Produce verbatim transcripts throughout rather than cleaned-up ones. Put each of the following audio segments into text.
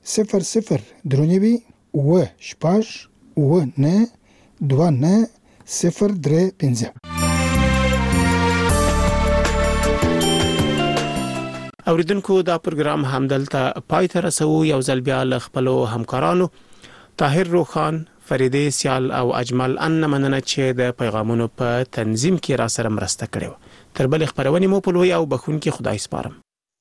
صفر صفر درونیوي و شپږ و نه دوه نه صفر درې پنځه. اوریدونکو دا پروګرام همدلته پای ته رسو. یو ځل بیا له خپلو همکارانو طاهر روخان، فریده سیال او اجمل ان مننه چې د پیغامونو په تنظیم کې را سره مرسته کړې. تر بل خبرونې مو په لوی او بخونکي خدای سپارم.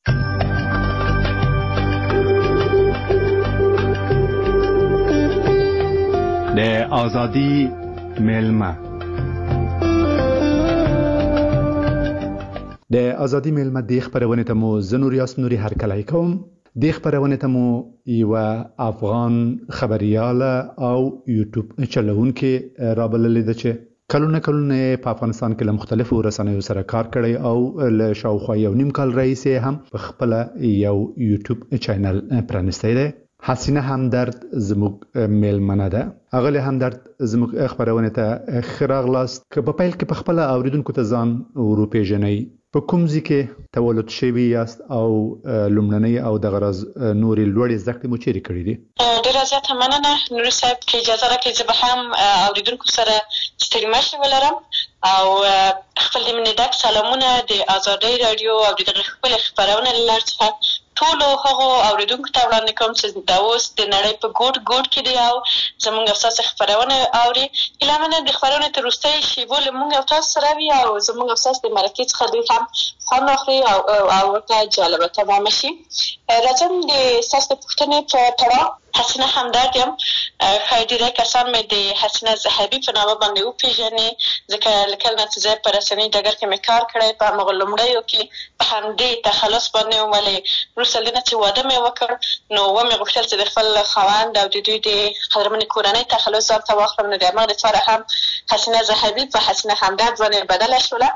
د آزادی میلمه د آزادی میلمه د خبرونه ته مو زنور یاس نوري هر کله کوم. د خبرونه ته مو یو افغان خبرياله او یوټیوب چلوونکې رابللې ده چې کلونه کلونه په افغانستان کې له مختلفو رسنیو سره کار کړی او له شاوخوا یو نیم کال رئیس هم په خپل یو یوټیوب چینل پرانستی دی. حسینه همدرد زموږ میلمنه ده. اغلی همدرد زموږ خبرونه ته خراغلاست که په پیل کې په خپل اوریدونکو ته ځان وروپېژنئ. په کوم ځای کې تولد شوي یاست او لومړنۍ او د غرض نوري لوړې زده کړې مو چیرې کړې دي؟ ډېره زیاته مننه نوري صاحب چې اجازه راکړئ زه به هم اوریدونکو سره ستړي مشې ولرم او خپل د مینې ډک سلامونه د ازادۍ راډیو او د دغې خپلې خپرونې له لارې څخه ټولو هغو اوریدونکو ته وړاندې کوم چې دا اوس د نړۍ په ګوټ ګوټ کې دي او زموږ او ستاسې خپرونه اوري. هیله منه د خپرونې تر وروستۍ شېبو له موږ او تاسو سره وي او زموږ او ستاسو د مرکې څخه دوی هم خوند واخلي او ورته جالبه تمامه شي. راځم د ستاسو د پوښتنې په تړاو حسینه همدرد یم. ښایي ډېری کسان مې د حسینه ذهبي په نامه باندې وپېژني ځکه له کله نه چې زه په رسنۍ ډګر کې مې کار کړی په همغه لومړیو کې په همدې تخلص باندې وم. ولې وروسته له نه چې واده مې وکړ نو ومې غوښتل چې د خپل خاوند او د دوی د قدرمنې کورنۍ تخلص ځان ته واخلم. نو د همغه دپاره هم حسینه ذهبي په حسینه همدرد باندې بدله شوله.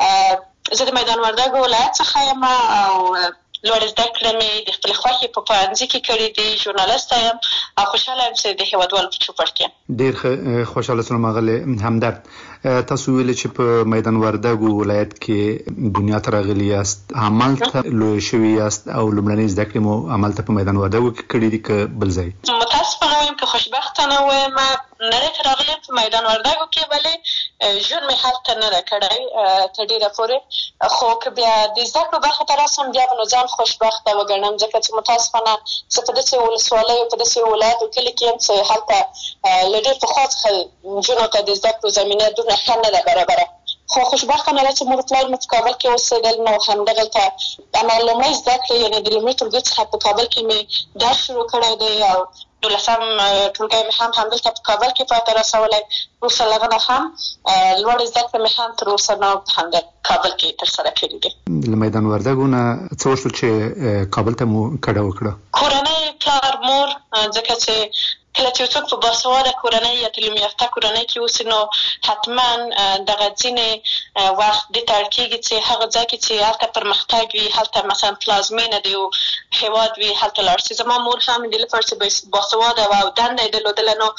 زه د میدان وردګو ولایت څخه یم او لوړې زده کړې مې د خپلې خوښې په پوهنځي کې کړې دي. ژورنالسته یم او خوشحاله یم چې د هېوادوالو په چوپړ کې یم. ډېر ښه خوشحاله شوم اغلې همدرد. تاسو ویلې چې په میدان وردګو ولایت کې دنیا ته راغلي یاست، همالته لوی شوي یاست او لومړنۍ زده کړې مو همالته په میدان وردګو کې کړې دي که بل ځای؟ متاسفانه وایم که خوشبختانه وایم نړۍ ته راغلی یم په میدان وردګو کې، ولې ژوند مې هلته نه ده کړی تر ډېره پورې. خو که بیا د زده کړو برخې ته راسم بیا به نو ځان خوشبخته وګڼم ځکه چې متاسفانه زه په داسې ولسوالیو په داسې ولایت او کلي کې یم چې هلته له ډېر پخوا څخه نجونو ته د زده کړو زمینه دومره ښه نه ده برابره. خو خوشبختانه ده چې مور پلار مې په کابل کې اوسېدل نو همدغلته اما لومړۍ زده کړې یعنې د لومړي ټولګي څخه په کابل کې مې درس شروع کړی دی او دولسم ټولګی مې هم همدلته په کابل کې پای ته رسولی. وروسته له هغه نه هم لوړې زده کړې مې هم تر اوسه نه په همدغه کابل کې ترسره کړي دي. له میدان وردګو نه څه وشول چې کابل ته مو کډه وکړه؟ کورنۍ، پلار، مور، ځکه چې کله چې څوک په باسواده کورنۍ یا تعلیم یافته کورنۍ کې اوسي نو حتما دغه ځینې وخت دې ته اړ کېږي چې هغه ځای کې چې هلته پرمختګ وي، هلته مثلا پلازمینه د یو هېواد وي، هلته لاړ شي. زما مور هم د دې لپاره چې باسواده وه او دنده یې درلودله نو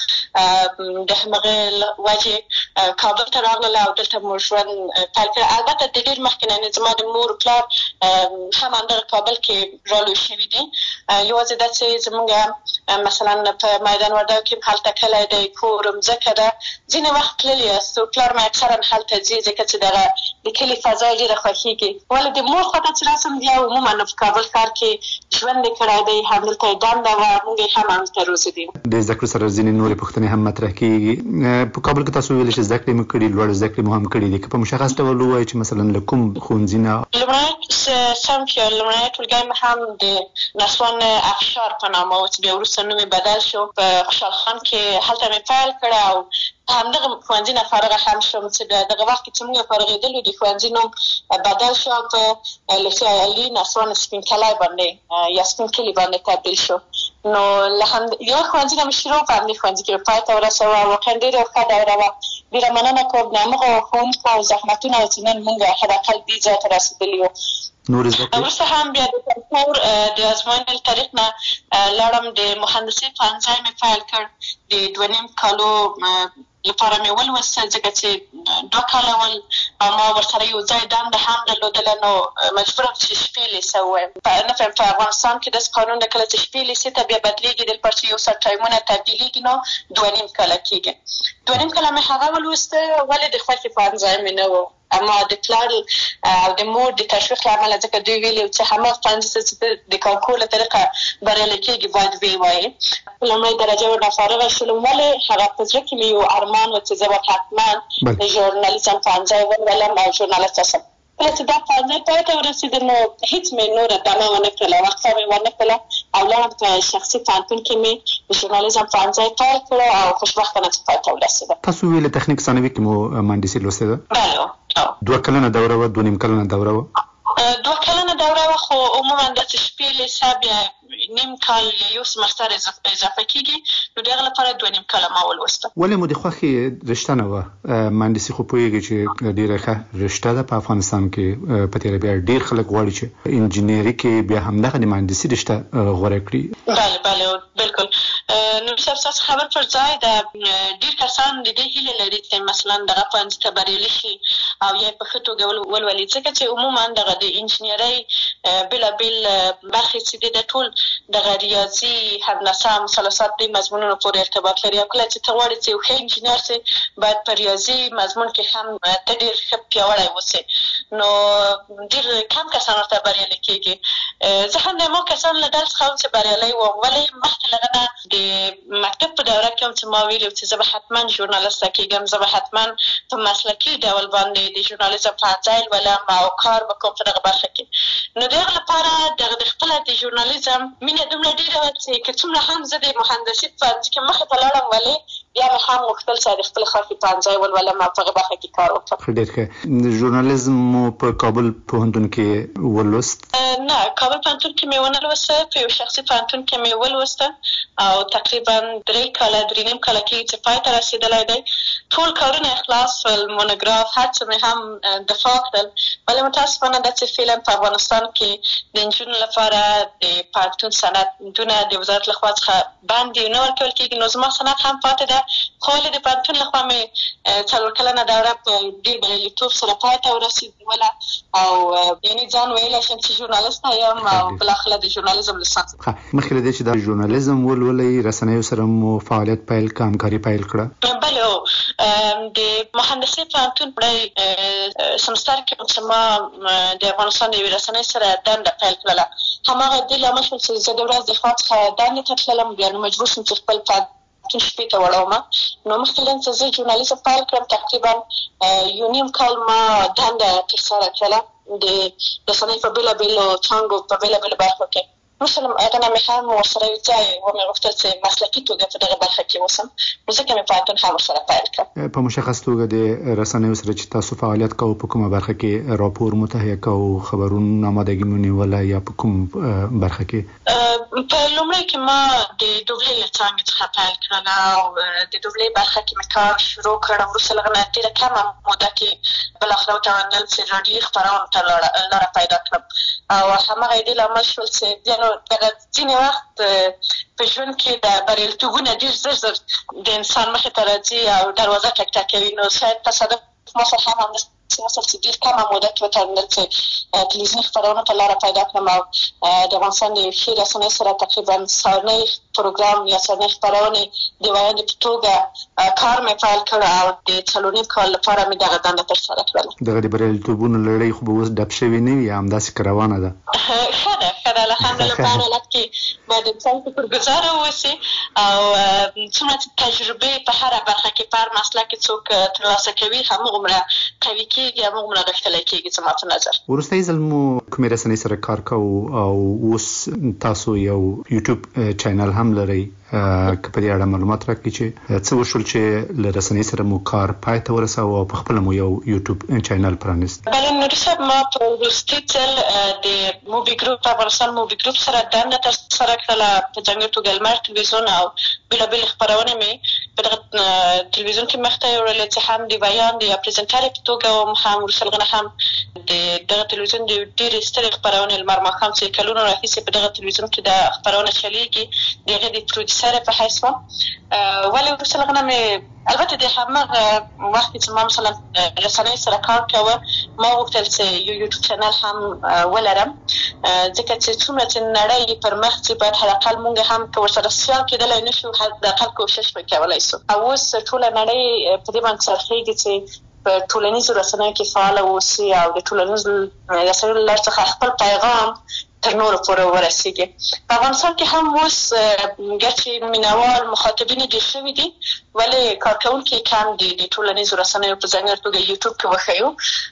د همغې وجې کابل ته راغلله او دلته مو ژوند پیل کړی. البته د ډېر مخکې نه زما د مور پلار هم همدغه کابل کې رالوی شوي دي. یوازې دا چې زموږ مثلا په میدان وردګو کې هلته کلی دی، کور، مځکه ده. ځینې وخت تللي یاست او پلار مې اکثرا هلته ځي ځکه چې دغه د کلي فضا یې ډېره خوښېږي. ولې د مور خوا ته چې راسم بیا عموما په کابل ښار کې ژوند یې کړی دی، همدلته یې دنده وه، موږ یې هم همدلته روزلي. د زده کړو سره ځینې نورې پوښتنې هم مطرح کېږي. په کابل کې تاسو ویلې چې زده کړې مو کړي، لوړې زده کړې مو هم کړي دي. که په مشخص ډول ووایئ چې مثلا له کوم ښوونځي نه؟ لومړی صنف یا لومړنی ټولګی مې هم د نسوان افشار په نامه و چې بیا وروسته نوم یې بدل شو په خوشحال خان کې، هلته مې پیل کړی او همدغه ښوونځي نه فارغه هم شوم چې دغه وخت کې چې موږ فارغېدلو د ښوونځي نوم بدل شو او په لیسې علي نسوان سپین کلی باندې یا سپین کلي باندې تبدیل شو. نو له هم یو ښوونځي نه مې شروع په همدې ښوونځي کې پای ته ورسوه. واقعا ډېره ښه دوره وه. ډېره مننه کوم د همغو ښوونکو او زحمتونه چې نن موږ حداقل دې ځای ته رسېدلي یو. وروسته هم بیا د کانکور د ازموینې له طریق نه لاړم د مهندسۍ پوهنځی مې پیل کړ. د دوه نیم کالو لپاره مې ولوسته ځکه چې دوه کاله ول او ما ورسره یو ځای دنده هم درلودله نو مجبور یم چې شپې لیسه ووایم. نه فهم په افغانستان کې داسې قانون ده کله چې شپې لیسې ته بیا بدلېږي د لپاره چې یو څه ټایمونه تبدیلېږي نو دوه نیم کاله کېږي. دوه نیم کاله مې هغه ولوسته ولې د خوښې پوهنځی مې نه و اما د پلار او د مور د تشویق له امله ځکه دوی ویلي چې هماغه پوهنځي چې د کانکور له طریقه بریالی کېږي باید ویې وایي. په لومړۍ درجه ورنه فارغه شولم ولې هغه په زړه کې مې یو ارمان و چې زه به حتما د ژورنالیزم پوهنځی ولولم او ژورنالسته شم. کله چې دا پوهنځی پای ته ورسېده نو هېڅ مې نوره دمه ونه کړله وقفه مې ونه کړله او لاړم په شخصي پوهنتون کې مې د ژورنالیزم پوهنځی پیل کړی او خوشبختانه چې پای ته ورسېدم. تاسو ویلې تخنیک ثانوي کې مو مهندسي لوستې ده؟ بله. دوه کلنه دوره وه، دوه نیم کلنه دوره وه؟ دوه کلنه دوره وه خو عموما داسې شپې لیسه بیا نیم کال یا یو سمستر اضافه کېږي نو د هغه لپاره دوه نیم کاله ما ولوسته. ولې مو د خوښې رشته نه وه؟ مهندسي خو پوهېږي چې ډېره ښه رشته ده په افغانستان کې، په تېره بیا ډېر خلک غواړي چې انجینري کې بیا همدغه د مهندسي رشته غوره کړي. بله بله بالکل. نو صاحب ستاسو خبر پر ځای ده. ډېر کسان د دې هیله لري چې مثلا دغه پوهنځي ته بریالي شي او یا په ښه توګه ولولي ځکه چې عموما دغه د انجینرۍ بېلابېل برخې چې دي د ټول دغه ریاضي، هندسه، مثلثات دې مضمونونو پورې ارتباط لري او کله چې ته غواړې چې یو ښه انجینر سې باید په ریاضي مضمون کې هم ته ډېر ښه پیاوړی اوسې نو ډېر کم کسان ورته بریالي کېږي. زه هم د هماغو کسانو له ډلې څخه وم چې بریالی وم ولې مخکې له هغه نه د مکتب په دوره کې هم چې ما ویلي چې زه به حتما ژورنالسته کېږم، زه به حتما په مسلکي ډول باندې د ژورنالیزم پوهنځی لولم او کار به کوم په دغه برخه کې. نو د هغه لپاره دغه د خپله د ژورنالیزم مینه دومره ډېره وه چې که څومره هم زه د مهندسي په پوهنځي کې مخې ته لاړم ولې بیا مې هم غوښتل چې د خپل خوښې پوهنځی ولولم او په هغه برخه کې کار وکړم. ډېر ښه. ژورنالیزم مو په کابل پوهنتون کې ولوست؟ نه، کابل پوهنتون کې مې ونه لوسته، په یو شخصي پوهنتون کې مې ولوسته او تقریبا درې کاله درې نیم کاله کېږي چې پای ته رسېدلی دی. ټول کارونه اخلاص ول، مونوګراف، هر څه مې هم دفاع کړل ولې متاسفانه داسې فعلا په افغانستان کې د نجونو لپاره د پوهنتون سندونه د وزارت لخوا څخه باندې نه ورکول کېږي نو زما سند هم پاتې ده خو ولې د پوهنتون لخوا مې څلور کلنه دوره په ډېر بریالیتوب سره پای ته ورسېدله او یعنې ځان ویلی شم چې ژورنالسته یم او بالاخره د ژورنالیزم لیسانس. مخکې له دې چې دا ژورنالیزم ولولئ رسنیو سره مو فعالیت پیل کړه، همکاري پیل کړه؟ بله. د مهندسي پوهنتون په سمستر کې چې ما د افغانستان د یوې رسنۍ سره دنده پیل کړله هماغه دې لامل شول چې زه د ورځ د خوا څخه دندې ته تللم بیا نو مجبور شوم چې خپل پوهنتون شپې ته وړومه نو مخکې له چې زه ژورنالیزم پیل کړم تقریبا یو نیم کال ما دنده ترسره کړله د رسنۍ په بېلابېلو څانګو په بېلابېلو برخو کې. مثلا هغه نه مې هم ورسره یو ځای ومې غوښتل چې مسلکي توګه په دغه برخه کې اوسم نو ځکه مې پوهنتون هم ورسره پیل کړ. په مشخص توګه د رسنیو سره چې تاسو فعالیت کوئ په کومه برخه کې راپور متهیه کوئ، خبرونه آمادګي مو نیوله یا په کوم برخه کې؟ په لومړی کې ما د دوبلې له څانګې څخه پیل کړله او د دوبلې برخه کې مې کار شروع کړ. وروسته له هغه نه ډېره کمه موده کې بالاخره وتوانېدل چې راډیوي خپرونو ته لاره پیدا کړم او هماغه یې دې لامل شول چې بیا نو دغه ځینې وخت په ژوند کې د بریالیتوبونه ډېر زر زر د انسان مخې ته راځي او دروازه ټک ټکوي نو شاید تصادف ما سره هم همداسې وصل چې ډېر کمه موده کې وتوانېدل چې تلویزیوني خپرونو ته لاره پیدا کړم او د افغانستان د یو ښې رسنۍ سره تقریبا سهارنۍ پروګرام یا سهارنۍ خپرونې د ویاندې په توګه کار مې پیل کړ او د څلور نیم کال لپاره مې دغه دنده ترسره کړله. دغه د بریالیتوبونو لړۍ خو به اوس ډب شوې نه وي یا همداسې که روانه ده؟ ښه ده ښه ده الحمدلله. په هر حالت کې باید انسان شکرګزاره واوسي او څومره چې تجربې په هره برخه کې په هر مسلک کې څوک ترلاسه کوي هماغومره قوي کېږي هماغومره غښتلی کېږي زما په نظر. وروستی ځل مو کومې رسنۍ سره کار کوو او اوس تاسو یو یوټیوب چینل هم لرئ که په دې اړه معلومات راکړئ چې څه وشول چې له رسنۍ سره مو کار پای ته ورساوه او په خپله مو یو یوټیوب چینل پرانیست؟ بله نوري صاحب ما په وروستي ځل د موبي ګروپ افغانستان موبي ګروپ سره دنده ترسره کړله په ځانګړې توګه لمر تلویزیون او بېلابېلې خپرونې مې په دغه تلویزیون کې مخته یوړلې چې هم د ویاند یا پرزنټرې په توګه وم هم وروسته له هغه نه هم د دغه تلویزیون د ډېرې سترې خپرونې لمر ماښام چې کلونو راهیسې په دغه تلویزیون کې دا خپرونه چلېږي د هغې د پروډیوسر په حیث وم ولې وروسته له هغه نه مې البته د همغه وخت چې ما مثلا رسنۍ سره کار کوه ما غوښتل چې یو یوټیوب چینل هم ولرم ځکه چې څومره چې نړۍ پر مخ چې باید حداقل مونږ هم که ورسره سیال کېدلی نه شو حداقل کوشش به کولی شو او اوس ټوله نړۍ په دې باندې څرخېږي چې په ټولنیزو رسنیو کې فعاله اوسي او د ټولنیزو رسنیو له لارې څخه خپل پیغام تر نورو پورې ورسېږي. په افغانستان کې هم اوس ګرچې مینوال مخاطبین ډېر شوي دي ولې کارکوونکي کم دي د ټولنیزو رسنیو په ځانګړې توګه یوټیوب کې وښیو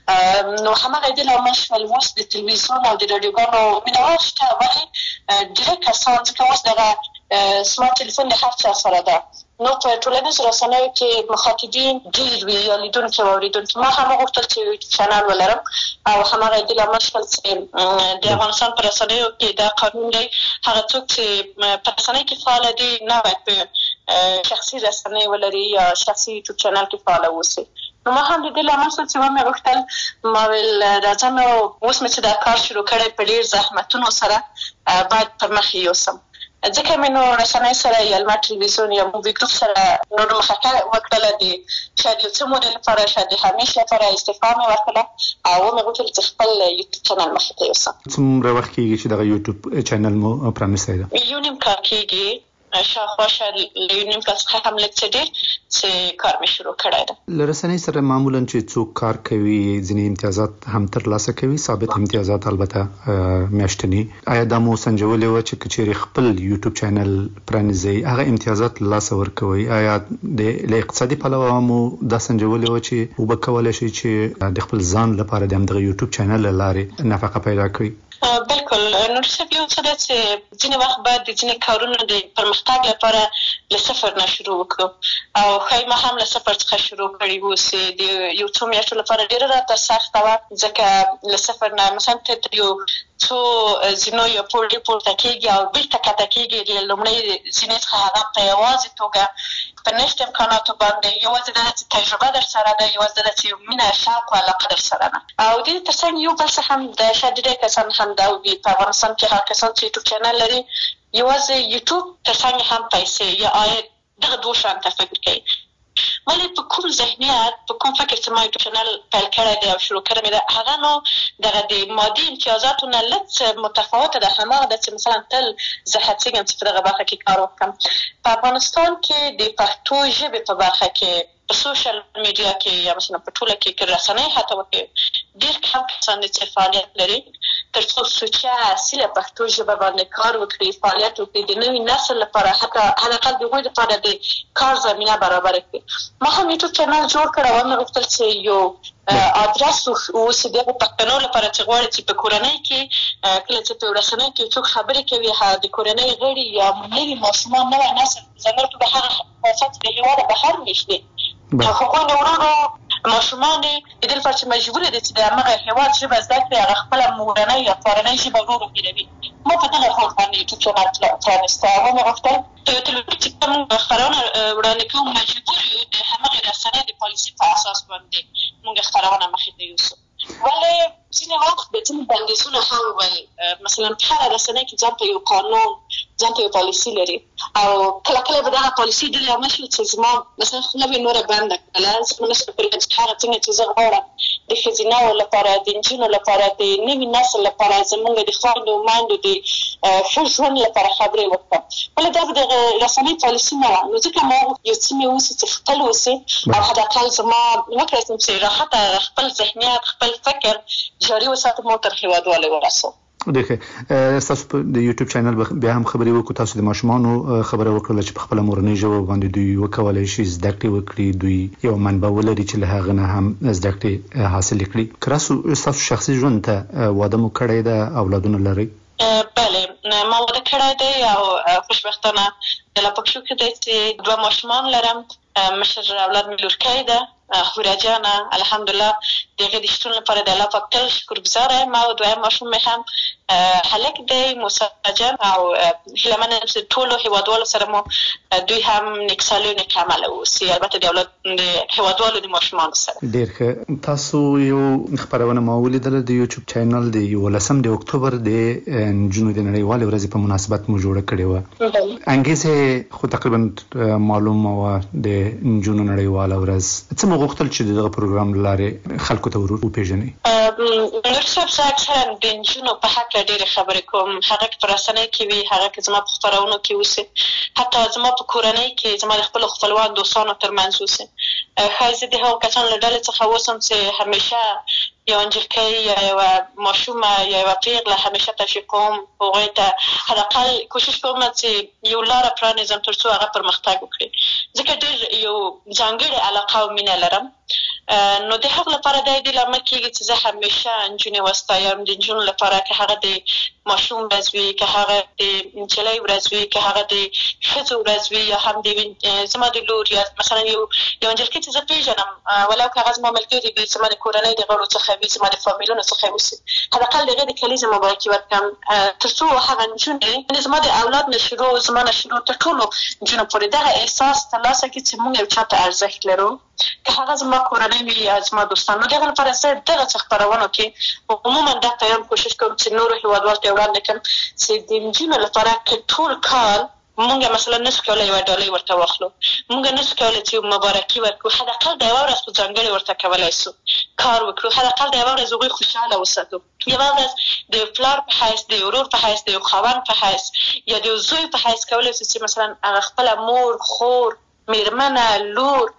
نو همغه دې له امله شول اوس د تلویزیون او د راډیوګانو مینوال شته ولې ډېر کسان ځکه اوس دغه سمارټ تلیفون د هر چا سره ده نو په ټولنیزو رسنیو کې مخاطبین ډېر وي یا لیدونکي او اورېدونکي ما هم وغوښتل چې یوټیوب چینل ولرم او همغه دې له امله شول چې د افغانستان په رسنیو کې دا قانون دی هغه څوک چې په رسنۍ کې فعاله دي نه باید په شخصي رسنۍ ولري یا شخصي یوټیوب چینل کې فعاله اوسي. نو ما هم د دې له امله چې ومې غوښتل ما ویل راځم اوس مې چې دا کار شروع کړی په ډېر زحمتونو سره باید پر مخ یوسم ځکه مې نو رسنۍ سره یا لمر تلویزیون یا مووي ګروپ سره نور مخکې وکړله د شاید یو څه مودې لپاره شاید د همیشه لپاره استعفا مې ورکړله او ومې غوښتل چې خپل یوټیوب چینل مخې ته یوسم. څومره وخت کېږي چې دغه یوټیوب چینل مو پرانیستی ده؟ یو نیم کال کېږي شاوخوا شاید له یو نیم کال څخه هم لږ څه ډېر چې کار مې شروع کړی ده. له رسنۍ سره معمولا چې څوک کار کوي ځینې امتیازات هم ترلاسه کوي ثابت امتیازات البته میاشتني آیا دا مو سنجولې وه چې که چیرې خپل یوټیوب چینل پرانیزئ هغه امتیازات له لاسه ورکوئ آیا له اقتصادي پلوه مو دا سنجولې وه چې اوبه کولی شئ چې د خپل ځان لپاره د همدغه یوټیوب چینل له لارې نفقه پیدا کړئ؟ بالکل نور صاحب یو څه ده چې ځینې وخت باید د ځینې کارونو د پرمختګ لپاره له صفر نه شروع وکړو او ښایي ما هم له صفر څخه شروع کړي اوسې د یو څو میاشتو لپاره ډېره راته سخته وه ځکه له صفر نه مثلا ته تر یو څو زینو یا پوړې پورته کېږي او بېرته کښته کېږي له لومړۍ زینې څخه هغه په یوازې توګه په نشت امکاناتو باندې یوازې دا ده چې تجربه در سره ده یوازې دا ده چې مینه شوق او علاقه در سره ده او د دې تر څنګ یو بل څه هم د شاید ډېر کسان هم دا وي په افغانستان کې هغه کسان چې یوټیوب چینل لري یوازې یوټیوب تر څنګ هم پیسې یا عاید دغه دوه شیان ته فکر کوي ولې په کوم ذهنیت په کوم فکر چې ما یوټیوب چینل پیل کړی دی او شروع کړی مې ده هغه نو دغه د مادي امتیازاتو نه لږ متفاوته ده هماغه ده چې مثلا تل زه هڅېږم چې په دغه برخه کې کار وکړم په افغانستان کې د پښتو ژبې په برخه کې په سوشل میډیا کې یا مثلا په ټوله کې که رسنۍ حتی وکړي ډېر کم کسان دي چې فعالیت لري تر څو سوچه اصیله پښتو ژبه باندې کار وکړي فعالیت وکړي د نوي نسل لپاره حتی حداقل د هغوی لپاره د کار زمینه برابره کړي. ما هم یوټیوب چینل جوړ کړی او مې غوښتل چې یو ادرس اوسي د پښتنو لپاره چې غواړي چې په کورنۍ کې کله چې په رسنۍ کې څوک خبرې کوي د کورنۍ غړي یا نوي ماشومان نوی نسل ځانګړې توګه هغه وسط د هېواده بهر ویشتي هغوی د وروڼو ماشومان د دې لپاره چې مجبور دي چې د همغه هېواد ژبه زده کړي هغه خپله مورنۍ یا پلارنۍ ژبه ورو ورو هېروي. ما په دغه هوډ باندې یوټیوب چینل پرانیستی او ومې غوښتل په یو تلویزیون چې کوم خپرونه وړاندې کوو مجبور یو د همغې رسنۍ د پالیسي په اساس باندې موږ خپرونه مخې ته یوسو ولې ځینې وخت د ځینې بندیزونه هم ول مثلا هره رسنۍ کې ځان ته یو قانون ځان ته یو پالیسي لري او کله کله به دغه پالیسي د دې امله شي چې زما مثلا خوله مې نوره بنده کړله زما نشم کولی چې هغه څنګه چې زه غواړم د ښځینهو لپاره د نجونو لپاره د نوي نسل لپاره زموږ د خویندو میندو د ښه ژوند لپاره خبرې وکړم ولې دا د رسنۍ پالیسي نه وه نو ځکه ما یو څه مې اوسي چې خپل اوسي او حداقل زما وکړی شم چې راحته خپل ذهنیت خپل فکر جاري وساتم او تر هېوادوالۍ ورسوم. دیکھئے ستاسو په د یوټیوب چینل بیا هم خبرې وکړو تاسو د ماشومانو خبره وکړله چې په خپله مورنۍ ژبه باندې دوی وکولی شي زده کړې وکړي دوی یو منبع ولري چې له هغه نه هم زده کړې حاصلې کړي که راسو ستاسو شخصي ژوند ته واده مو کړی ده اولادونه لرئ؟ بله ما واده کړی دی او خوشبختانه د لا پکښو کې دی چې دوه ماشومان لرم مشر اولاد مې لورکی ده هورا جان الحمدلله دغه د شتون لپاره د الله پاک تل شکرګزار یم او دویم ماشوم مې هم هلک دی مسجل او هیلمن ټولو هیوادوالو سره مو دوی هم نیکسالي نیک عمل اوسي البته د اولاد د هیوادوالو د ماشومان سره ډیر ښه. تاسو یو خبرونه ما ولیدل د یوټیوب چینل د یولسم د اکتوبر د نجونو د نړیوالې ورځې په مناسبت مو جوړه کړې وه. انګیزه خو تقریبا معلومه وه د نجونو نړیواله ورځ. څه مو غوښتل چې دغه پروګرام لارې خلکو ته ور وپېژنئ؟ نور صاحب زه اکثرا د نجونو په حق ډېرې خبرې کوم، هغه که په رسنۍ کې وي، هغه که زما په خپرونو کې اوسي، حتی زما په کورنۍ کې زما د خپلو خپلوان دوستانو ترمنځ اوسي. ښایي زه د هغو کسانو له ډلې څخه اوسم چې همیشه یوه نجلکۍ یا یوه ماشومه یا یوه پیغله همیشه تشویق کوم، هغوی ته حداقل کوشش کوم چې یو لاره پرانیزم تر څو هغه پرمختګ وکړي، ځکه ډېر یو ځانګړې علاقه او مینه لرم. نو د هغه لپاره دا دې لامل کېږي چې زه همیشه نجونې وستایم. د نجونو لپاره که هغه د ماشوم ورځ وي، که هغه د نجلۍ ورځ وي، که هغه د ښځو ورځ وي، یا هم د زما د لور یا مثلا یو یو نجلکۍ چې زه پېژنم، ولو که هغه زما ملګرې وي، زما د کورنۍ د غړو څخه وي، زما د فامیلونو څخه وي، حداقل د هغې د کلیزې مبارکي ورکړم تر څو هغه نجونې زما د اولاد نه شروع زما نه شروع تر ټولو نجونو پورې دغه احساس ترلاسه کړي چې موږ یو چا ته ارزښت لرو، که هغه زما کورنۍ وي یا زما دوستان. نو دغه لپاره زه دغه څه خپرونو کې عموما دا پیغام کوشش کوم چې نورو هیوادوالو ته وړاندې کړم چې د نجونو لپاره که ټول کال مونږ مثلا نشو کولی یوه ډالۍ ورته واخلو، مونږ نشو کولی چې مبارکي ورکړو، حداقل د یوه ورځ خو ځانګړې ورته کولی سو کار وکړو، حداقل د یوه ورځ هغوی خوشحاله وساتو، یوه ورځ د پلار په حیث، د ورور په حیث، د یو خاوند په حیث یا د یو زوی په حیث کولی سو چې مثلا هغه خپله مور، خور، میرمنه، لور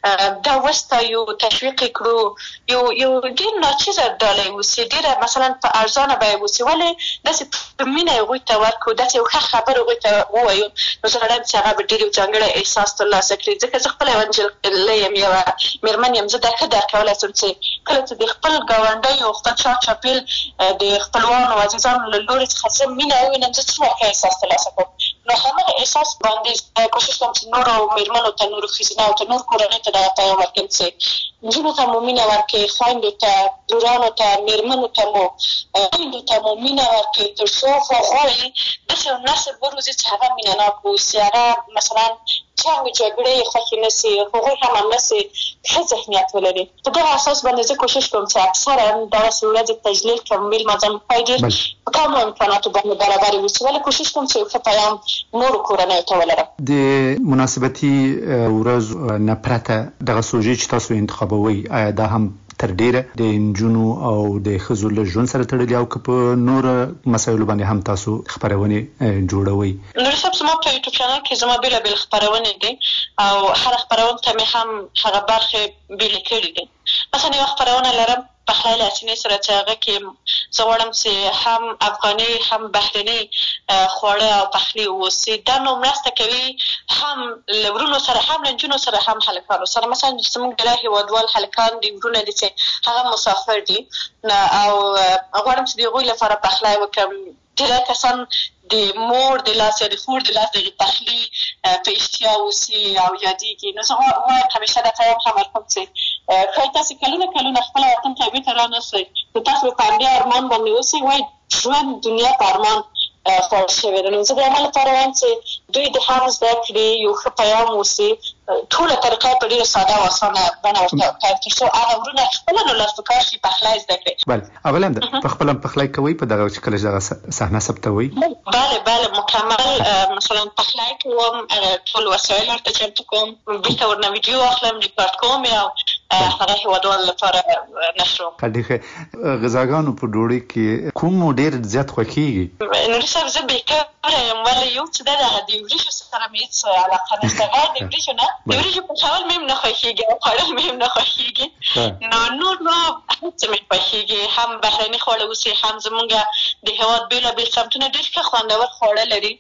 دا وستایو، تشویق کړو، یو یو ډېر ناچیزه ډالۍ اوسي، ډېره مثلا په ارزانه بیه اوسي، ولې داسې په مینه هغوی ته ورکړو، داسې یو ښه خبر هغوی ته ووایو. نو زه غواړم چې هغه به ډېر یو ځانګړی احساس ترلاسه کړي، ځکه زه خپله یوه نجلۍ یم، یوه میرمن یم، زه دا ښه درک کولی شم چې کله چې د خپل ګاونډیو، خپل شا چاپېل د خپلوانو عزیزانو له لورې څخه زه مینه ووینم، زه څومره ښه احساس ترلاسه کوم. نو همغه احساس باندې کوشش کوم چې نورو میرمنو ته، نورو ښځینه او ته نور کورنۍ ته دغه پیغام ورکړم چې نجونو ته مو مینه ورکړئ، خویندو ته، لورانو ته، میرمنو ته مو خویندو ته مو مینه ورکړئ، تر څو هغوی داسې یو نسل وروزي چې هغه مینه ناک اوسي، هغه مثلا جنګ جګړې خوښې نه سي، هغوی هم همداسې ښه ذهنیت ولري. په دغه اساس باندې زه کوشش کوم چې اکثرا دغسې ورځې تجلیل کړم، ولمانځم، ښایي ډېر په کمو امکاناتو باندې برابرې اوسي، ولې کوشش کوم چې یو ښه پیغام نورو کورنیو ته ولرم. د مناسبتي ورځ نه پرته دغه سوژې چې تاسو انتخابوئ، آیا دا هم تر ډیره د نجونو او د ښځو له ژوند سره تړلي او که په نوره مسایلو باندې هم تاسو خپرونې جوړوئ؟ نور صاحب زما په یوټیوب چینل کې زما بېلابېل خپرونې دي او هره خپرونه ته مې هم هغه برخې بېلې کړي دي. مثلا یوه خپرونه لرم پخلی له سینې سره چې هغه کې زه غواړم چې هم افغاني هم بهرني خواړه او پخلي واوسي. دا نو مرسته کوي هم له ورونو سره، هم له نجونو سره، هم هلکانو سره. مثلا زموږ ډېری هېوادوال هلکان دي، ورونه دي چې هغه مسافر دي او غواړم چې د هغوی لپاره پخلی وکړم. ډېری کسان د مور د لاس یا د خور د لاس د پخلي په اشتیا اوسي او یادېږي. نو زه وایم همیشه دا پیغام هم ورکوم چې ښایي تاسې کلونه کلونه خپله وطن ته بېرته را نه سئ، نو تاسو به په همدې ارمان باندې اوسئ. وایي ژوند دنیا په ارمان خوړل شوې ده. نو زه د همه لپاره وایم چې دوی د هم زده کړي، یو ښه پیغام اوسي، ټوله طریقه یې په ډېره ساده او اسانه بڼه ورته وکړئ تر څو هغه ورونه خپله نو لاس په کار شي پخلی زده کړي. بله، اول هم ده په خپله هم پخلی کوئ په دغه چې کله چې دغه صحنه ثبتوئ؟ بله بله، مکمل مثلا پخلی کوم، ټول وسایل ورته چمتو کوم، بېرته ورنه ویډیو اخلم، ریکارډ کوم او هغه هېوادوالو لپاره نشروم. ښه ښه. غذاګانو په ډوډۍ کې کوم ډېر زیات خوښېږي؟ نوري صاحب زه بېکاره یم، ولې یو څه دا ده د وریجو سره مې هېڅ علاقه نشته، غیر د وریجو نه. د وریجو پخول مې هم نه خوښېږي او خوړل مې هم نه خوښېږي. نو نور نو هر څه مې خوښېږي، هم بهرني خواړه اوسي، هم زموږ د هېواد بېلابېل سمتونه ډېر ښه خوندور خواړه لري.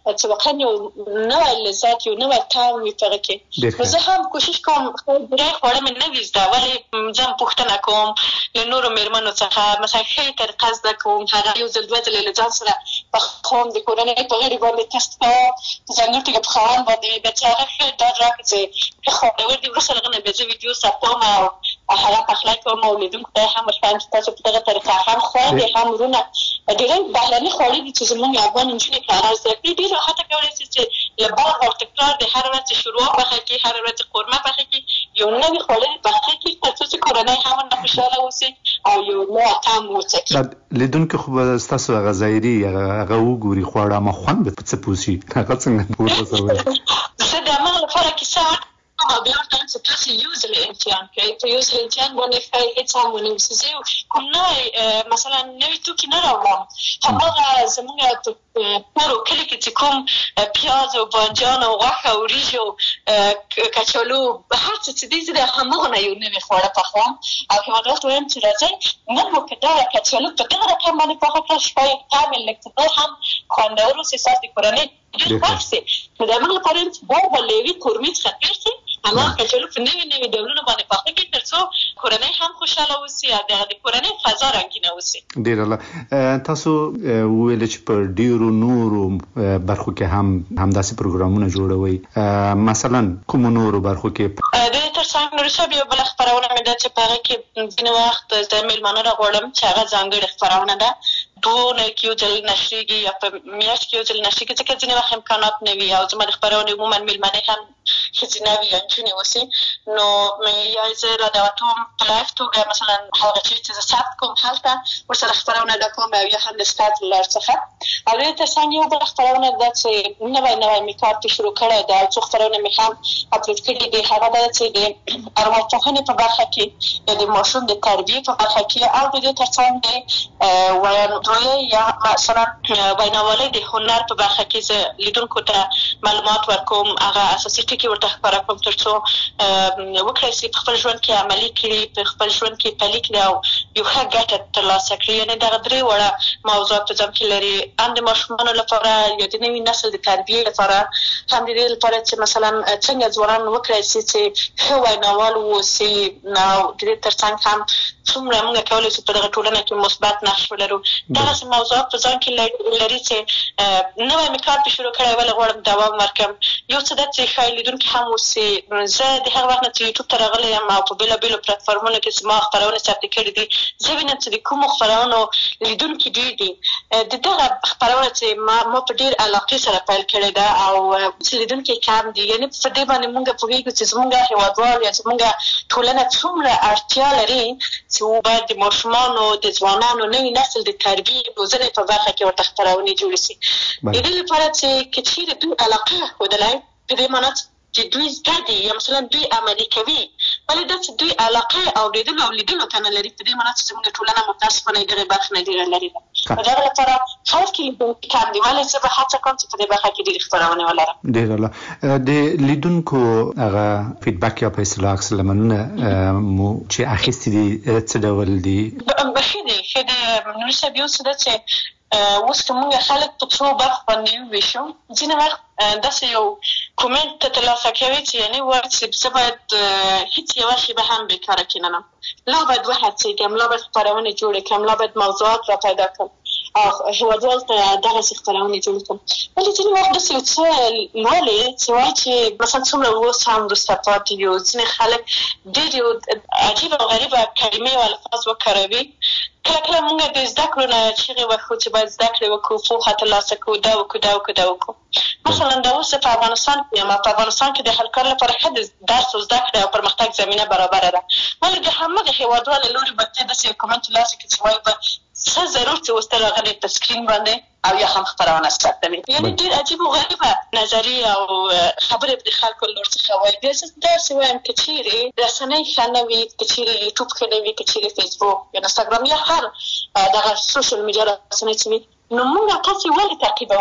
چې واقعا یو نوی لذت یو نوی طعم وي په هغه کې. نو زه هم کوشش کوم ډېر خواړه مې نه وي زده، ولې ځم پوښتنه کوم له نورو مېرمنو څخه، مثلا ښې طریقه زده کوم، هغه یو ځل دوه ځلې له ځان سره پخوم، د کورنۍ په غړي باندې تست کوم، په ځانګړي توګه په خاوند باندې بیا چې هغه ښه ډاډ راکړي چې ښه خوندور دي. وروسته له هغه نه بیا زه ویډیو ثبتوم او هغه پخلی کوم او لیدونکو ته یې هم ورښیم چې تاسو په دغه طریقه هم خوند یې هم وروڼه ډېری بهرني خواړه دي چې زموږ افغان نجونې که هغه زده کړي ډېر راحته کولی شي چې له بار او تکرار د هر ورځ شوروا پخه کړي، هر ورځ قورمه پخه کړي، یو نوي خواړه پخه کړي تر څو چې کورنۍ هم ورنه خوشحاله اوسي او یو نوی طعم وڅکي. لیدونکي خو به ستاسو هغه ظاهري هغه وګوري خواړه، اما خوند به څه پوسي هغه څنګه وپوسوي؟ زه د همغه لپاره کیسه او بیا ورته وایم چې تاسو یو ځل امتحان کړئ، په یو ځل امتحان باندې ښایي هېڅ هم ونه نیسي. زه کوم نوی مثلا نوي توکي نه راوړم، هماغه زموږ په کور کلي کې چې کوم پیاز او بانجان او غوښه او وریژې او کچالو هر څه چې دي، زه د هماغه نه یو نوي خواړه پخوم او هېوادوالو ته وایم چې راځئ نن مو که دا کچالو په دغه رقم باندې پخه کړه، شپه یې طعم یې لږ څه نور هم خوندور اوسي، ستاسو د کورنۍ ډېر خوښ شي. نو د همغه لپاره وایم چې دا به له یوې قورمې څخه تېر شي، هماغه کچالو په نوي نوي ډولونو باندې پخه کړي تر څو کورنۍ هم خوشحاله اوسي او د کورنۍ فضا رنګینه اوسي. ډېر ښه. تاسو وویل چې په ډېرو نورو برخو کې هم همداسې پروګرامونه جوړوئ، مثلا کومو نورو برخو کې؟ د دې تر څنګ نورې صاحب یو بله خپرونه مې ده چې په هغه کې ځینې وخت زه مېلمانه راغواړم چې هغه ځانګړې خپرونه ده، دوه اونۍ کې یو ځل نشریږي یا په میاشت کې یو ځل نشریږي، ځکه ځینې وخت امکانات نه وي او زما د خپرونې عموما مېلمنې هم ښځینه وي یا نجونې اوسي، نو یا زه رادعوتوم په لایف توګه مثلا هغه چیز چې زه ثبت کوم هلته ورسره خپرونه ده کوم او یا هم د سکایپ له لارې څخه. او د دې تر څنګ یو بله خپرونه ده چې نوی نوی مې کار پرې شروع کړی ده او څو خپرونه مې هم اپلوډ کړي دي، هغه ده چې د ارواپوهنې په برخه کې یا د ماشوم د تربیې په برخه کې او د دې تر څنګ د ویاندویۍ یا مثلا ویناوالۍ د هنر په برخه کې زه لیدونکو ته معلومات ورکوم، هغه اساسي ټکي ورته ښکاره کوم تر څو وکړی شي په خپل ژوند کې عملي کړي، په خپل ژوند کې پلي کړي او یو ښه ګټه ترلاسه کړي. یعنې دغه درې واړه موضوعات په ځان کې لري، هم د ماشومانو لپاره یا د نوي نسل د تربیې لپاره، هم د دې لپاره چې مثلا څنګه ځوانان وکړی شي چې ښه ویناوال واوسي او د دې تر څنګ هم څومره موږ کولی شو په دغه ټولنه کې مثبت نقش ولرو. دغسې موضوعات په ځان کې لري چې نوی مې کار پرې شروع کړی ولې غواړم دوام ورکړم. یو څه ده چې ښایي لیدونکي هم اوسي، زه د هغه وخت نه چې یوټیوب ته راغلی یم او په بېلابېلو پلټفارمونو کې زما خپرونې ثبتې کړي دي، زه وینم چې د کومو خپرونو لیدونکي ډېر دي. د دغه خپرونه چې ما ما په ډېر علاقې سره پیل کړې ده او چې لیدونکي کم دي، یعنې په دې باندې مونږ پوهېږو چې زموږ هېوادوال یا زموږ ټولنه څومره اړتیا لري چې باید د ماشومانو د ځوانانو نوي نسل د تربیې روزنې په برخه کې ورته خپرونې جوړې شي. د دې لپاره چې که چېرې دوی علاقه ښودلی په دې معنا چې دوی زده دي یا مثلا دوی عملي کوي، ولې دا چې دوی علاقه اورېدلو او لیدلو ته نه لري، په دې معنا چې زموږ ټولنه متاسفانه دغې برخې نه ډېره لرې ده. په دغه لپاره خلک کې لیدونکي کم دي، ولې زه به هڅه کوم چې په دې برخه کې ډېرې خپرونې ولرم. ډېره ښه. د لیدونکو هغه فیډبک یا په اصطلاح عکس العملونه مو چې اخیستي دي څه ډول دي؟ ښه دي ښه دي نوري صاحب. یو څه ده چې اوس که موږ خلک په څو برخو باندې وویشو، ځینې وخت داسې یو کومنټ ته ترلاسه کوي چې یعنې وایي چې زه باید هېڅ یوه شېبه هم بېکاره کښېننم، لا باید وهڅېږم، لا باید خپرونې جوړې کړم، لا باید موضوعات را پیدا کړم او هېوادوالو ته دغسې خپرونې جوړې کړم. ولې ځینې وخت داسې یو څه لولې چې وایي چې مثلا څومره اوس هم وروسته پاتې یو ځینې خلک ډېر یو عجیبه او غریبه کلمې او الفاظ وکاروي. کله کله موږ د زده کړو نه چیغې وکړو چې باید زده کړې وکړو، پوهه ترلاسه کړو، دا وکړو دا وکړو دا وکړو. مثلا دا اوس په افغانستان کې یم، په افغانستان کې د هر کار لپاره ښه د درس او زده کړې او پرمختګ زمینه برابره ده، ولې د همغه هېوادوال له لورې به ته داسې یو کومنټ ترلاسه کړې چې وایي به څه ضرور چې اوس ته راغلی په سکرین باندې او یا هم خپرونه ثبتوي. یعنې ډېر عجیب او غریبه نظریې او خبرې به د خلکو له لور څخه وایي. بیا زه داسې وایم که چېرې رسنۍ ښه نه وي، که چېرې یوټیوب ښه نه وي، که چېرې فیسبوک یا انسټاګرام یا هر دغه سوشل میډیا رسنۍ چې وي، نو موږ تاسې ولې تعقیبوو؟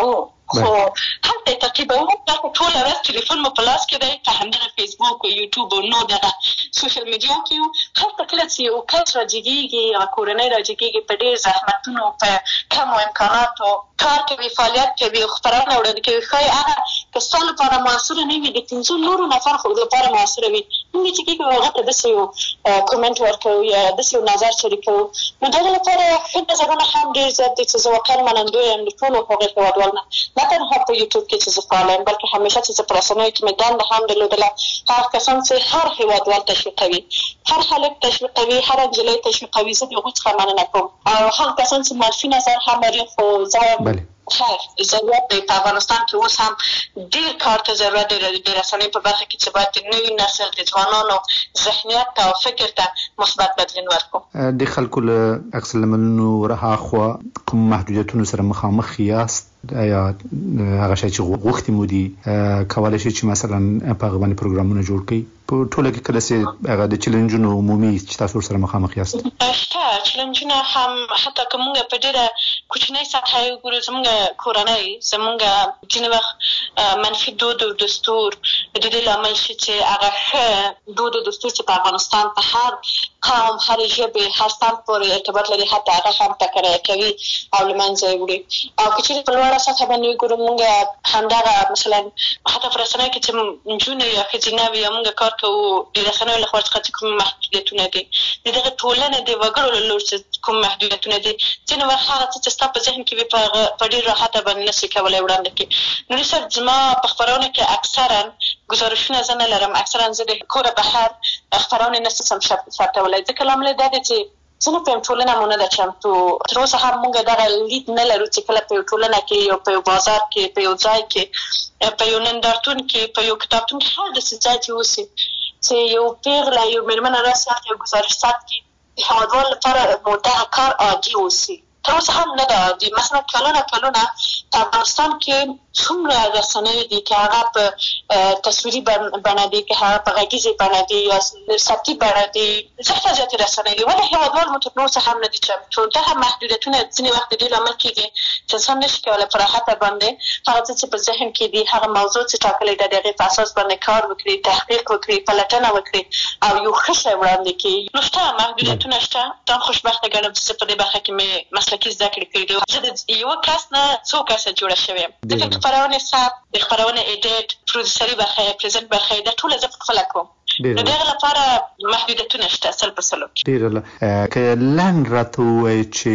خو هلته تقریبا ټول ورځ ټلیفون مو په لاس کې دی، په همدغه فیسبوک او یوټیوب او نور دغه سوشل میډیا کې یو. هلته کله چې یو کس راجګېږي یا کورنۍ راجګېږي په ډېر زحمتونو، په کمو امکاناتو کار کوي، فعالیت کوي او خپرونه وړاندې کوي، ښایي هغه که ستا لپاره موثره نه وي، د پنځو نورو نفر خو لپاره موثره وي. موږ چې کېږو هغه ته داسې یو کومنټ ورکوو یا داسې یو نظر شریکوو، نو دغه لپاره ښه نظرونه هم ډېر زیات دي چې زه واقعا منندوی یم د ټولو هغې هېوادوالو نه، نه تنها په یوټیوب کې چې زه فعاله یم، بلکې همیشه چې زه په رسنیو کې مې دنده هم درلودله، هغه کسان چې هر هېوادوال تشویقوي، هر هلک تشویقوي، هر نجلۍ تشویقوي، زه د هغوی څخه مننه کوم. او هغه کسان چې منفي نظر هم لري، خو زه وایم خیر ضرورت دی په افغانستان کې اوس هم ډېر کار ته ضرورت دی د رسنیو په برخه کې چې باید د نوي نسل د ځوانانو ذهنیت ته او فکر ته مثبت بدلون ورکړو. د خلکو له عکس العملونو ورهاخوا کوم محدودیتونو سره مخامخ یاست؟ یا هغه شی چې غوښتي مو دي کولی شي چې مثلا په هغه باندې پروګرامونه جوړ کړئ؟ په ټوله کې کله چې هغه د چیلنجونو عمومي چې تاسو ورسره مخامخ یاست؟ شته چیلنجونه هم، حتی که موږ په ډېره کوچنۍ سطحه یې وګورو، زموږ کورنۍ، زموږ ځینې وخت منفي دود او دستور د دې لامل شي چې هغه ښه دود او دستور چې په افغانستان په هر قوم، هر ژبې، هر صنف پورې ارتباط لري، حتی هغه هم ټکنۍ کوي او له منځه یې وړي. او که چېرې په لوړه سطحه باندې وګورو، موږ همدغه مثلا حتی په رسنیو کې چې نجونې یا ښځینه وي یا موږ کار کوو، د رسنیو له خوا څخه چې کوم محدودیتونه دي، د دغه ټولنې د وګړو له لوري چې کوم محدودیتونه دي، ځینې وخت هغه څه چې ستا په ذهن کې وي په ډېر راحته باندې نه شي کولی وړاندې کړي. نو صاحب زما په خپرونه کې اکثرا ګزارشونه زه نه لرم، اکثرا زه د کوره بهر خپرونې نه شم ثبتولی، ځکه لامل یې دا دی چې زه نه پوهیم ټولنه مو نه ده چمتو. تر اوسه هم موږ دغه لید نه لرو چې کله په یو ټولنه کې یا په یو بازار کې، په یو ځای کې، په یو نندارتون کې، په یو کتابتون کې، هر داسې ځای چې اوسي چې یو پیغله، یو مېرمنه راسي هلته یو ګزارش ثبت کړي، د هېوادوالو لپاره مو دغه کار عادي اوسي. تر اوسه هم نه ده عادي. مثلا کلونه کلونه په افغانستان کې څومره رسنۍ دي که هغه په تصویري بڼه دي، که هغه په غږیزې بڼه دي یا صوتي بڼه دي، زیاته زیاتې رسنۍ دي، ولې هېوادوال مو تر اوسه هم نه دي چمتو. دغه محدودیتونه ځینې وخت د دې لامل کېږي چې انسان نه شي کولی په راحته باندې هغه څه چې په ذهن کې دي، هغه موضوع چې ټاکلې ده، د هغې په اساس باندې کار وکړي، تحقیق وکړي، پلټنه وکړي او یو ښه شی وړاندې کړي. نو شته محدودیتونه شته. ځان خوشبخته ګڼم چې زه په دې برخه کې مې مسلکي زده کړې کړي دي. زه د یوه کس نه څو کسه جوړه شوې یم. د خپرونې ثبت، د خپرونې ایډیټ، پروډوسري برخه یې، پرزنټ برخه یې، دا ټوله زه پخپله کوم. نو دغه لپاره محدودیتونه شته سل په سلو کې. ډېره که لنډ راته ووایي چې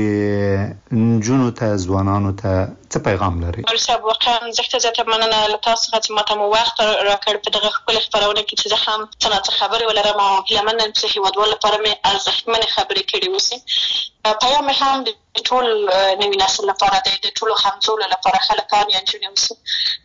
نجونو ته، ځوانانو ته څه پیغام لري؟ مولوي صاحب واقعا زیاته زیاته مننه له تاسو څخه چې ماته مو وخت راکړ په دغه ښکلې خپرونه کې چې زه هم څه نه څه خبرې ولرم او هیله منم چې هېوادوالو لپاره مې ارزښتمنې خبرې کړې اوسي. پیام مې هم د ټول نوي نسل لپاره دی، د ټولو همزولو لپاره، هلکان یا نجونې اوسي.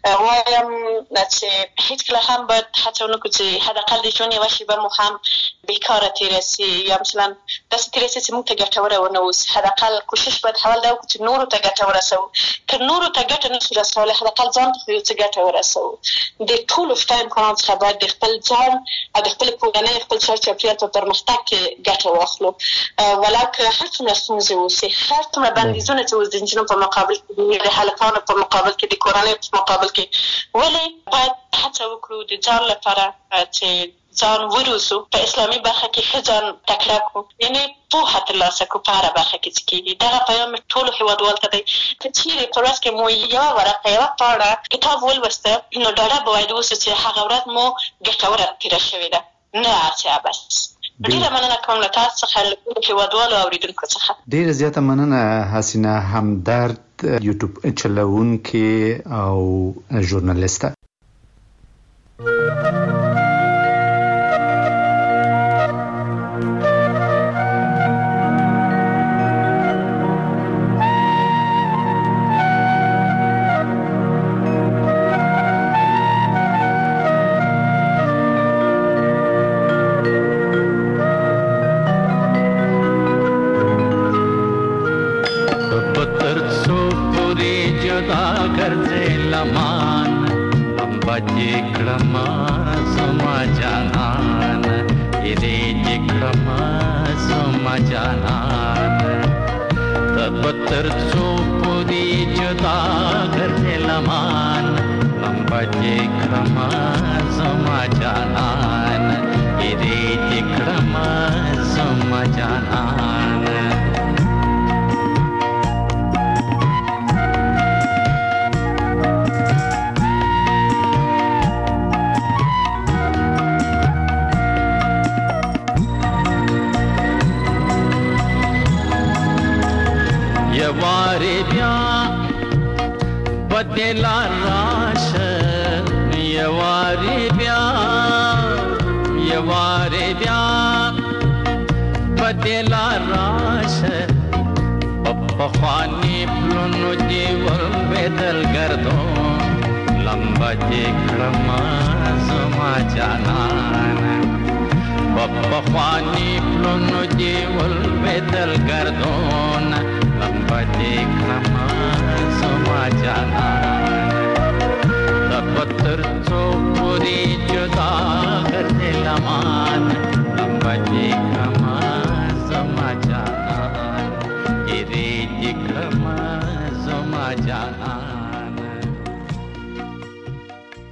وایم چې هېڅکله هم باید هڅه ونه کړو چې حداقل د ژوند یوه شېبه مو هم بېکاره تېره سي یا مثلا داسې تېره سي چې موږ ته ګټوره ونه اوسي. حداقل کوشش باید اول دا وکړو چې نورو ته ګټه ورسوو. که نورو ته ګټه نه شو رسولی، حداقل ځان ته خو یو څه ګټه ورسوو. د ټولو شته امکاناتو څخه باید د خپل ځان او د خپلې کورنۍ، خپل چار چاپېریال په پرمختګ کې ګټه واخلو. ولو که هر څومره ستونزې اوسي، هر څومره بندیزونه چې اوس د نجونو په مقابل کې دي، د هلکانو په مقابل کې، د کورنۍ په مقابل کې، ولې باید هڅه وکړو د ځان لپاره چې ځان وروزو، په اسلامي برخه کې ښه ځان تکړه کړو، یعنې پوهه ترلاسه کړو په هره برخه کې چې کېږي. دغه پیام مې ټولو هېوادوالو ته دی. که چېرې په ورځ کې مو یوه ورقه، یوه پاڼه کتاب ولوسته، نو ډاډه به باید اوسو چې هغه ورځ مو ګټوره تېره شوې ده، نه هسې عبث. ډېره مننه کوم له تاسو څخه، له ټولو هېوادوالو اورېدونکو څخه. ډېره زیاته مننه حسینه همدرد، یوټیوب چلوونکې او ژورنالیسته. ته तबतर सो पुरी जुदा करते लमान लंबाचे क्रमा समा जानान इरे क्रमा समा जानान यवारे ब्या बदला राश यवारे ब्या यवारे ब्या बदला राश पप्पानी प्लुनु जीवन बेदल कर दो लंबा जे क्रमा समा जानान पप्पानी प्लुनु जीवन बेदल कर दो लंबा जे क्रमा समा जानान तबतर